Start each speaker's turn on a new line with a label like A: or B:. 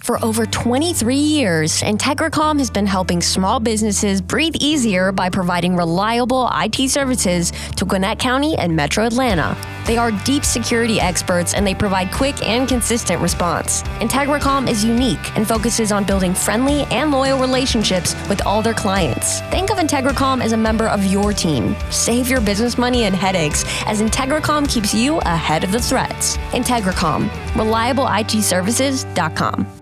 A: For over 23 years, IntegraCom has been helping small businesses breathe easier by providing reliable IT services to Gwinnett County and Metro Atlanta. They are deep security experts and they provide quick and consistent response. IntegraCom is unique and focuses on building friendly and loyal relationships with all their clients. Think of IntegraCom as a member of your team. Save your business money and headaches as IntegraCom keeps you ahead of the threats. IntegraCom, reliableITservices.com.